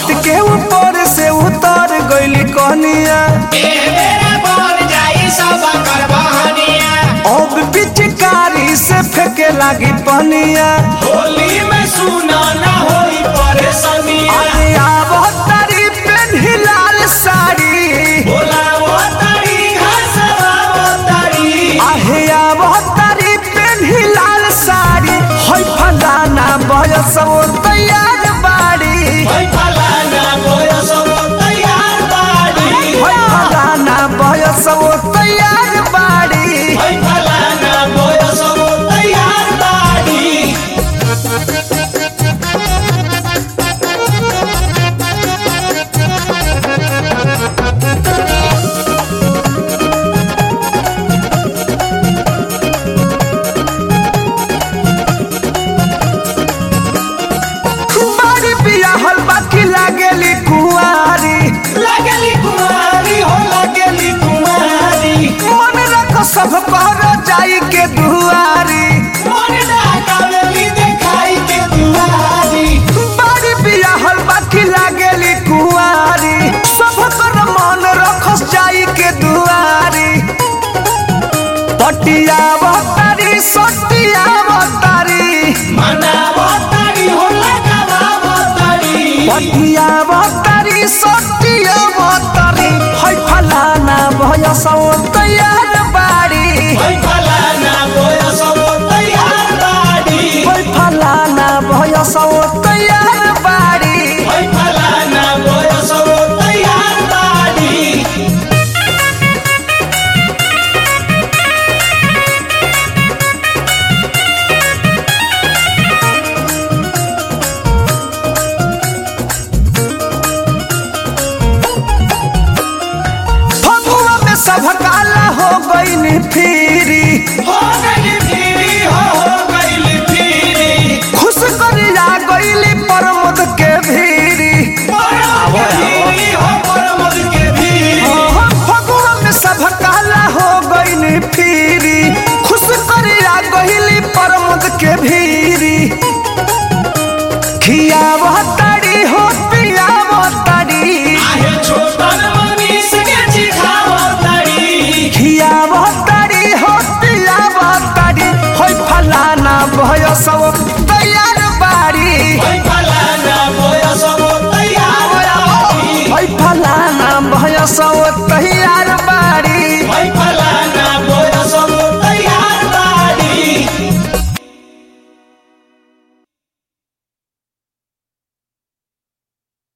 छत के ऊपर से उतर गइली कनिया अब पिचकारी से फेंके लागी पनिया होली में सुना ना होई परेशानिया अरे आवो तारी पेन्ही लाल साड़ी बोलावो तारी घसवावो तारी आहे आवो तारी पेन्ही लाल साड़ी होय फलाना बयस वो तैयार बाड़ी होई फलाना बयस वो तैयार बाड़ी होय फलाना बयस वो तैयार बाड़ी होई फलाना बयस वो तैयार बाड़ी बाड़ी बिया हलवा की लागेली कुंवारी लगली कुमारी हो लगली कुमारी मन रख सब कर जाई के दुआरी मन डाकावेली देखाई के दुआरी बाड़ी बिया हलवा की लागेली कुंवारी सब कर मन रखस जाई के दुआरी पटिया बतारी सटिया बतारी मनावो तारी हो लगावो तारी पटिया बतारी सटिया बतारी है फलाना भयसो तैयार बाड़ी होई फलाना बयस वो तैयार बाड़ी है फलाना भयसो तैयार बाड़ी होई फलाना बयस वो तैयार बाड़ी फगुआ में सब काला हो गई फिरी हो गई फिरी हो गई फिरी खुश करिया गईली प्रमोद के भीरी परमद के फिरी हो परमद के फिरी फगुआ में सब काला हो गई फिरी खुश करिया गईली प्रमोद के भीरी खियाव ताड़ी हो पियाव ताड़ी आहे छोटन मनीष के चिखावो तारी खियाव ताड़ी हो पियाव ताड़ी होय फलाना भयसो तैयार बाड़ी होई फलाना बयस वो तैयार बाड़ी होय फलाना भयसो